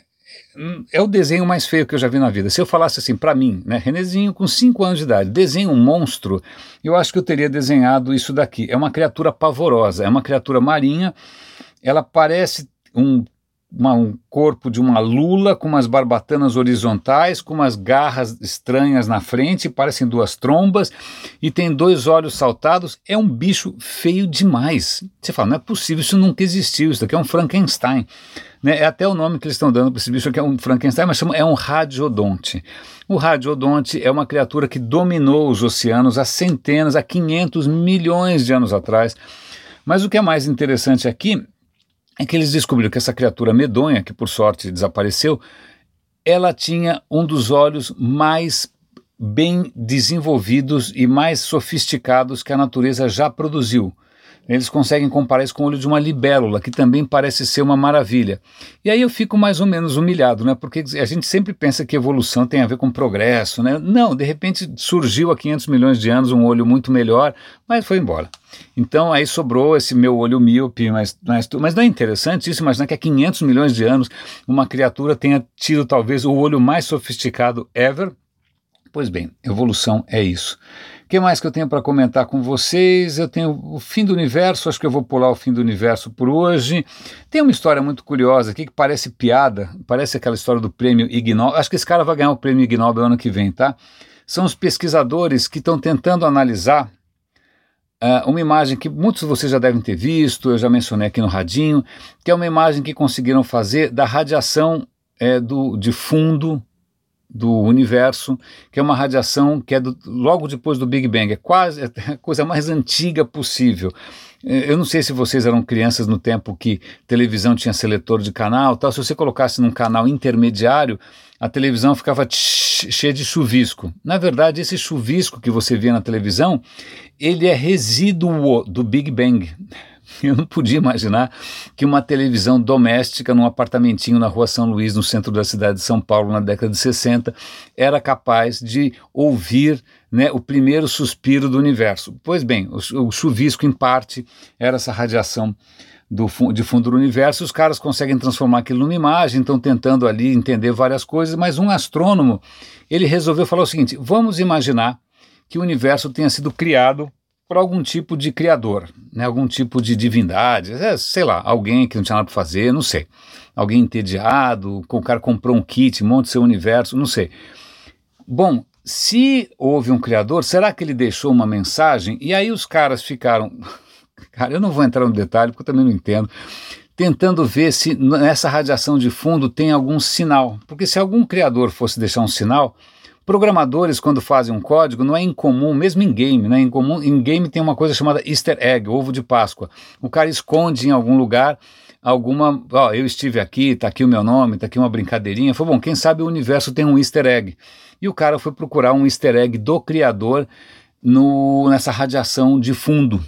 A: É o desenho mais feio que eu já vi na vida. Se eu falasse assim para mim, né, Renezinho com cinco anos de idade, desenha um monstro, eu acho que eu teria desenhado isso daqui. É uma criatura pavorosa, é uma criatura marinha, ela parece um, uma, um corpo de uma lula com umas barbatanas horizontais, com umas garras estranhas na frente, parecem duas trombas, e tem dois olhos saltados. É um bicho feio demais. Você fala, não é possível, isso nunca existiu, isso daqui é um Frankenstein. Né, é até o nome que eles estão dando para esse bicho aqui, é um Frankenstein, mas chama, é um radiodonte. O radiodonte é uma criatura que dominou os oceanos há centenas, há quinhentos milhões de anos atrás. Mas o que é mais interessante aqui é que eles descobriram que essa criatura medonha, que por sorte desapareceu, ela tinha um dos olhos mais bem desenvolvidos e mais sofisticados que a natureza já produziu. Eles conseguem comparar isso com o olho de uma libélula, que também parece ser uma maravilha. E aí eu fico mais ou menos humilhado, né? Porque a gente sempre pensa que evolução tem a ver com progresso, né? Não, de repente surgiu há quinhentos milhões de anos um olho muito melhor, mas foi embora. Então aí sobrou esse meu olho míope, mas, mas, mas não é interessante isso? Imaginar que há quinhentos milhões de anos uma criatura tenha tido talvez o olho mais sofisticado ever? Pois bem, evolução é isso. O que mais que eu tenho para comentar com vocês? Eu tenho o fim do universo, acho que eu vou pular o fim do universo por hoje. Tem uma história muito curiosa aqui que parece piada, parece aquela história do prêmio Ig Nobel. Acho que esse cara vai ganhar o prêmio Ig Nobel ano que vem, tá? São os pesquisadores que estão tentando analisar uh, uma imagem que muitos de vocês já devem ter visto, eu já mencionei aqui no radinho, que é uma imagem que conseguiram fazer da radiação é, do, de fundo do universo, que é uma radiação que é do, logo depois do Big Bang, é quase é a coisa mais antiga possível. Eu não sei se vocês eram crianças no tempo que televisão tinha seletor de canal, tal. Se você colocasse num canal intermediário, a televisão ficava tsh, cheia de chuvisco. Na verdade, esse chuvisco que você vê na televisão, ele é resíduo do Big Bang. Eu não podia imaginar que uma televisão doméstica num apartamentinho na rua São Luís, no centro da cidade de São Paulo, na década de sessenta, era capaz de ouvir, né, o primeiro suspiro do universo. Pois bem, o, o chuvisco, em parte, era essa radiação do, de fundo do universo. Os caras conseguem transformar aquilo numa imagem, estão tentando ali entender várias coisas, mas um astrônomo, ele resolveu falar o seguinte: vamos imaginar que o universo tenha sido criado por algum tipo de criador, né, algum tipo de divindade, é, sei lá, alguém que não tinha nada para fazer, não sei, alguém entediado, o cara comprou um kit, monta seu universo, não sei. Bom, se houve um criador, será que ele deixou uma mensagem? E aí os caras ficaram, cara, eu não vou entrar no detalhe porque eu também não entendo, tentando ver se nessa radiação de fundo tem algum sinal, porque se algum criador fosse deixar um sinal, programadores, quando fazem um código, não é incomum, mesmo em game, né? Em, comum, em game tem uma coisa chamada easter egg, ovo de Páscoa. O cara esconde em algum lugar alguma, ó, eu estive aqui, tá aqui o meu nome, tá aqui uma brincadeirinha. Foi bom, quem sabe o universo tem um easter egg. E o cara foi procurar um easter egg do criador no, nessa radiação de fundo.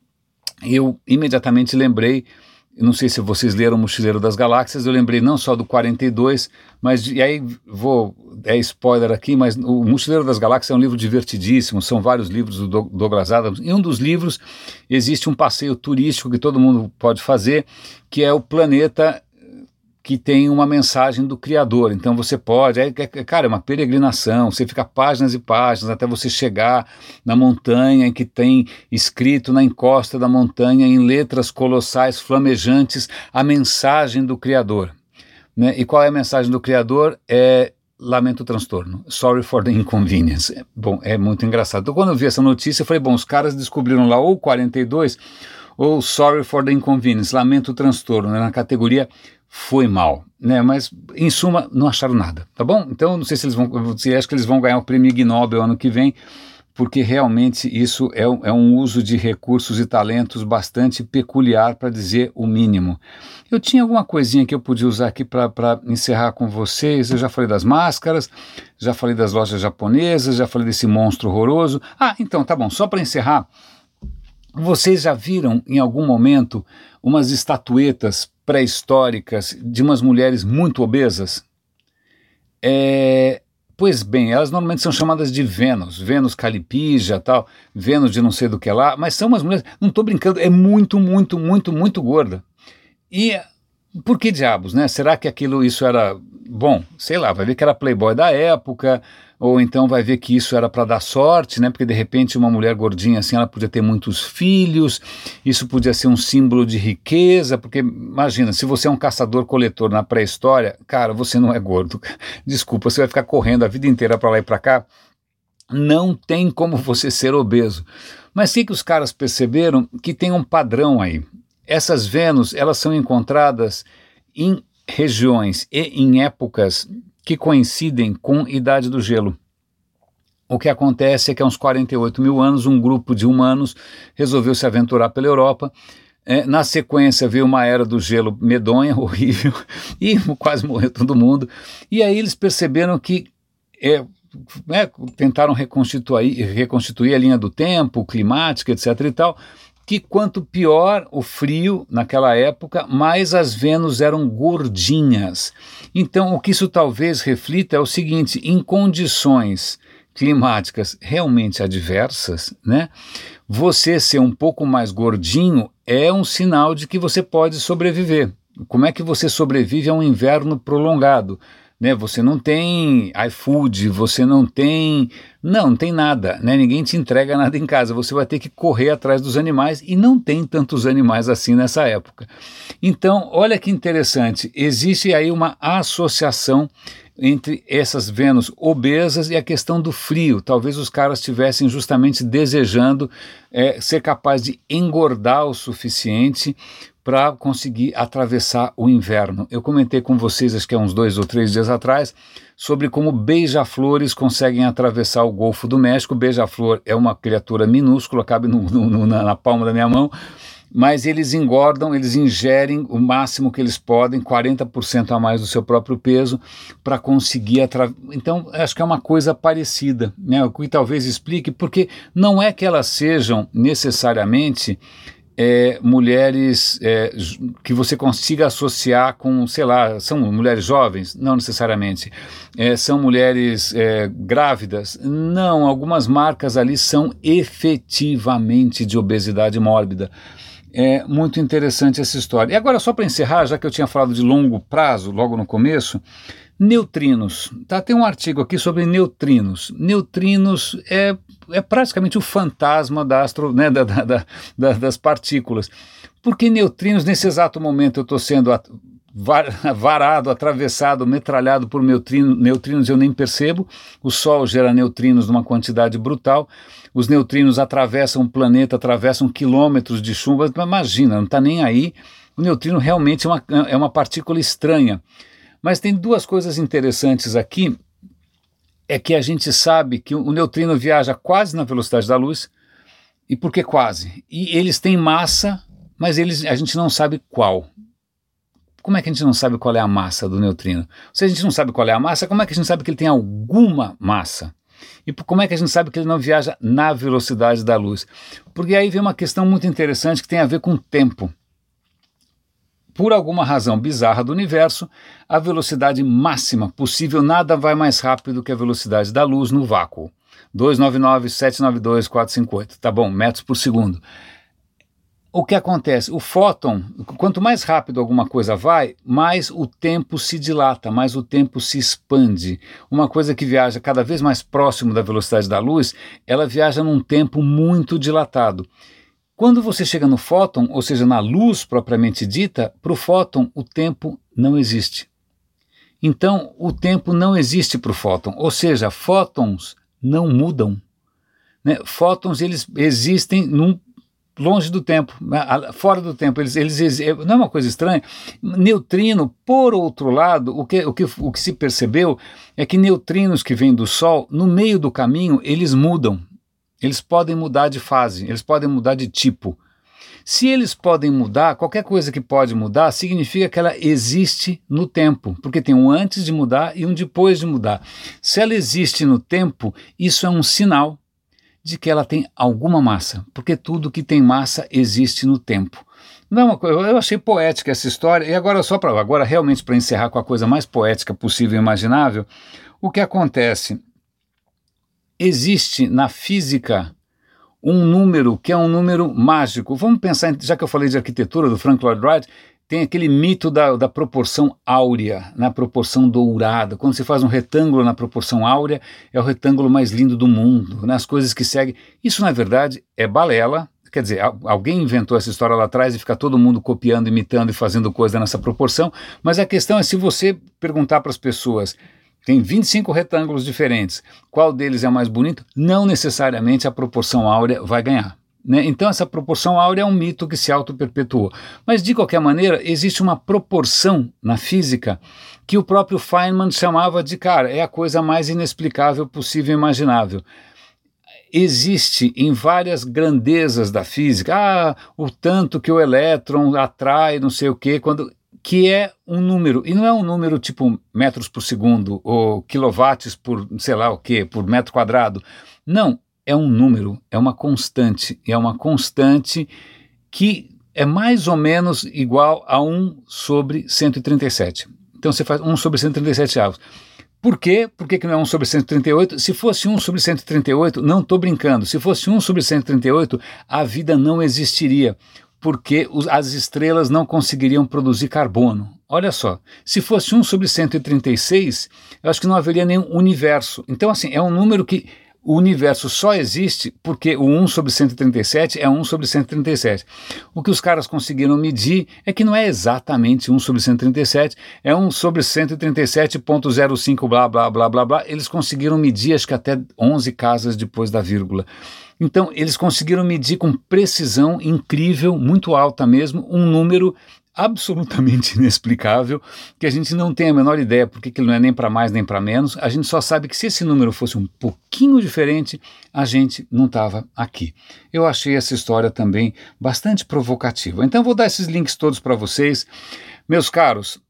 A: Eu imediatamente lembrei, não sei se vocês leram Mochileiro das Galáxias, eu lembrei não só do quarenta e dois, mas, e aí vou, é spoiler aqui, mas o Mochileiro das Galáxias é um livro divertidíssimo, são vários livros do Douglas Adams, e um dos livros existe um passeio turístico que todo mundo pode fazer, que é o planeta que tem uma mensagem do Criador. Então você pode, é, é, cara, é uma peregrinação, você fica páginas e páginas até você chegar na montanha em que tem escrito na encosta da montanha em letras colossais, flamejantes, a mensagem do Criador. Né? E qual é a mensagem do Criador? É lamento o transtorno, sorry for the inconvenience. É, bom, é muito engraçado. Então quando eu vi essa notícia eu falei, bom, os caras descobriram lá ou quarenta e dois ou sorry for the inconvenience, lamento o transtorno, né? Na categoria foi mal, né? Mas em suma não acharam nada, tá bom? Então não sei se eles vão, eu acho que eles vão ganhar o prêmio Ig Nobel ano que vem, porque realmente isso é, é um uso de recursos e talentos bastante peculiar, para dizer o mínimo. Eu tinha alguma coisinha que eu podia usar aqui para encerrar com vocês. Eu já falei das máscaras, já falei das lojas japonesas, já falei desse monstro horroroso. Ah, então tá bom, só para encerrar, vocês já viram em algum momento umas estatuetas pré-históricas de umas mulheres muito obesas? É, pois bem, elas normalmente são chamadas de Vênus, Vênus calipija, tal, Vênus de não sei do que lá, mas são umas mulheres, não estou brincando, é muito, muito, muito, muito gorda. E por que diabos, né? Será que aquilo, isso era, bom, sei lá, vai ver que era playboy da época, ou então vai ver que isso era para dar sorte, né? Porque de repente uma mulher gordinha assim, ela podia ter muitos filhos, isso podia ser um símbolo de riqueza, porque imagina, se você é um caçador-coletor na pré-história, cara, você não é gordo, desculpa, você vai ficar correndo a vida inteira para lá e para cá, não tem como você ser obeso. Mas sim que os caras perceberam que tem um padrão aí. Essas Vênus, elas são encontradas em regiões e em épocas que coincidem com a Idade do Gelo. O que acontece é que há uns quarenta e oito mil anos, um grupo de humanos resolveu se aventurar pela Europa, É, na sequência veio uma era do gelo medonha, horrível, e quase morreu todo mundo. E aí eles perceberam que é, é, tentaram reconstituir, reconstituir a linha do tempo, climática, etc e tal, que quanto pior o frio naquela época, mais as Vênus eram gordinhas. Então o que isso talvez reflita é o seguinte: em condições climáticas realmente adversas, né, você ser um pouco mais gordinho é um sinal de que você pode sobreviver. Como é que você sobrevive a um inverno prolongado? Né, você não tem iFood, você não tem, não, não tem nada, né, ninguém te entrega nada em casa, você vai ter que correr atrás dos animais e não tem tantos animais assim nessa época. Então, olha que interessante, existe aí uma associação entre essas Vênus obesas e a questão do frio. Talvez os caras estivessem justamente desejando é, ser capaz de engordar o suficiente para conseguir atravessar o inverno. Eu comentei com vocês, acho que há uns dois ou três dias atrás, sobre como beija-flores conseguem atravessar o Golfo do México. Beija-flor é uma criatura minúscula, cabe no, no, na, na palma da minha mão, mas eles engordam, eles ingerem o máximo que eles podem, quarenta por cento a mais do seu próprio peso, para conseguir atravessar. Então, acho que é uma coisa parecida, né? O que talvez explique, porque não é que elas sejam necessariamente É, mulheres é, que você consiga associar com, sei lá, são mulheres jovens? Não necessariamente. É, são mulheres é, grávidas? Não, algumas marcas ali são efetivamente de obesidade mórbida. É muito interessante essa história. E agora, só para encerrar, já que eu tinha falado de longo prazo, logo no começo, neutrinos. Tá, tem um artigo aqui sobre neutrinos. Neutrinos é, é praticamente o fantasma da astro, né, da, da, da, da, das partículas. Porque neutrinos, nesse exato momento, eu estou sendo at, var, varado, atravessado, metralhado por neutrino, neutrinos, eu nem percebo. O Sol gera neutrinos numa quantidade brutal. Os neutrinos atravessam o planeta, atravessam quilômetros de chuva. Imagina, não está nem aí. O neutrino realmente é uma, é uma partícula estranha. Mas tem duas coisas interessantes aqui, é que a gente sabe que o neutrino viaja quase na velocidade da luz. E por que quase? E eles têm massa, mas eles, a gente não sabe qual. Como é que a gente não sabe qual é a massa do neutrino? Se a gente não sabe qual é a massa, como é que a gente sabe que ele tem alguma massa? E como é que a gente sabe que ele não viaja na velocidade da luz? Porque aí vem uma questão muito interessante que tem a ver com o tempo. Por alguma razão bizarra do universo, a velocidade máxima possível nada vai mais rápido que a velocidade da luz no vácuo. dois nove nove, sete nove dois, quatro cinco oito, tá bom, metros por segundo. O que acontece? O fóton, quanto mais rápido alguma coisa vai, mais o tempo se dilata, mais o tempo se expande. Uma coisa que viaja cada vez mais próximo da velocidade da luz, ela viaja num tempo muito dilatado. Quando você chega no fóton, ou seja, na luz propriamente dita, para o fóton o tempo não existe. Então, o tempo não existe para o fóton, ou seja, fótons não mudam. Né? Fótons, eles existem num, longe do tempo, fora do tempo, eles, eles, não é uma coisa estranha? Neutrino, por outro lado, o que, o, que, o que se percebeu é que neutrinos que vêm do Sol, no meio do caminho, eles mudam. Eles podem mudar de fase, eles podem mudar de tipo. Se eles podem mudar, qualquer coisa que pode mudar significa que ela existe no tempo, porque tem um antes de mudar e um depois de mudar. Se ela existe no tempo, isso é um sinal de que ela tem alguma massa, porque tudo que tem massa existe no tempo. Não é uma coisa, eu achei poética essa história, e agora só para agora realmente para encerrar com a coisa mais poética possível e imaginável, o que acontece? Existe na física um número que é um número mágico. Vamos pensar, já que eu falei de arquitetura do Frank Lloyd Wright, tem aquele mito da, da proporção áurea, na proporção dourada. Quando você faz um retângulo na proporção áurea, é o retângulo mais lindo do mundo, né? As coisas que seguem. Isso, na verdade, é balela. Quer dizer, alguém inventou essa história lá atrás e fica todo mundo copiando, imitando e fazendo coisa nessa proporção, mas a questão é, se você perguntar para as pessoas, tem vinte e cinco retângulos diferentes, qual deles é mais bonito? Não necessariamente a proporção áurea vai ganhar. Né? Então essa proporção áurea é um mito que se auto-perpetuou. Mas de qualquer maneira, existe uma proporção na física que o próprio Feynman chamava de, cara, é a coisa mais inexplicável possível e imaginável. existe em várias grandezas da física, ah, o tanto que o elétron atrai, não sei o quê, quando, que é um número, e não é um número tipo metros por segundo, ou quilowatts por sei lá o quê, por metro quadrado, não, é um número, é uma constante, é uma constante que é mais ou menos igual a um sobre cento e trinta e sete. Então você faz um sobre cento e trinta e sete avos. Por quê? Por que, que não é um sobre cento e trinta e oito? Se fosse um sobre cento e trinta e oito, não estou brincando, se fosse um sobre cento e trinta e oito, a vida não existiria, porque os, as estrelas não conseguiriam produzir carbono. Olha só, se fosse um sobre cento e trinta e seis, eu acho que não haveria nenhum universo. Então, assim, é um número que o universo só existe porque o um sobre cento e trinta e sete é um sobre cento e trinta e sete. O que os caras conseguiram medir é que não é exatamente um sobre cento e trinta e sete, é um sobre cento e trinta e sete ponto zero cinco blá blá blá blá blá. Eles conseguiram medir acho que até onze casas depois da vírgula. Então eles conseguiram medir com precisão incrível, muito alta mesmo, um número absolutamente inexplicável, que a gente não tem a menor ideia porque que ele não é nem para mais nem para menos. A gente só sabe que se esse número fosse um pouquinho diferente, a gente não estava aqui. Eu achei essa história também bastante provocativa. Então vou dar esses links todos para vocês. Meus caros,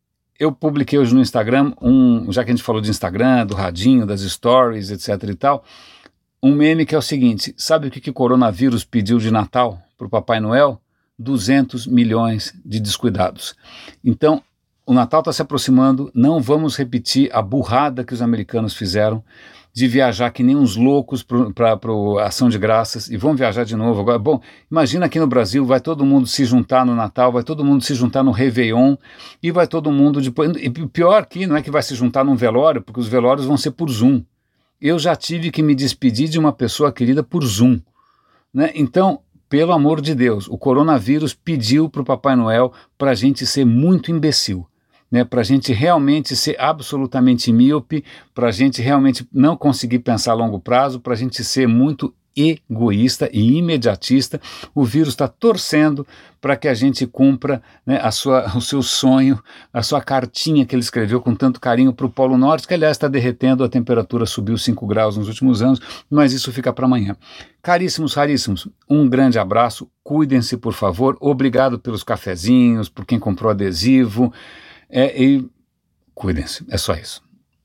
A: eu publiquei hoje no Instagram, um, já que a gente falou de Instagram, do radinho, das stories, etc e tal, um meme que é o seguinte: sabe o que, que o coronavírus pediu de Natal para o Papai Noel? duzentos milhões de descuidados. Então, o Natal está se aproximando, não vamos repetir a burrada que os americanos fizeram de viajar que nem uns loucos para a Ação de Graças, e vão viajar de novo. Agora, bom, imagina aqui no Brasil, vai todo mundo se juntar no Natal, vai todo mundo se juntar no Réveillon, e vai todo mundo depois... E pior que não é que vai se juntar num velório, porque os velórios vão ser por Zoom. Eu já tive que me despedir de uma pessoa querida por Zoom, né? Então, pelo amor de Deus, o coronavírus pediu para o Papai Noel para a gente ser muito imbecil, né? Para a gente realmente ser absolutamente míope, para a gente realmente não conseguir pensar a longo prazo, para a gente ser muito egoísta e imediatista. O vírus está torcendo para que a gente cumpra, né, a sua, o seu sonho, a sua cartinha que ele escreveu com tanto carinho para o Polo Norte, que aliás está derretendo, a temperatura subiu cinco graus nos últimos anos, mas isso fica para amanhã. Caríssimos, raríssimos, um grande abraço, cuidem-se por favor, obrigado pelos cafezinhos, por quem comprou adesivo, é, e cuidem-se, é só isso.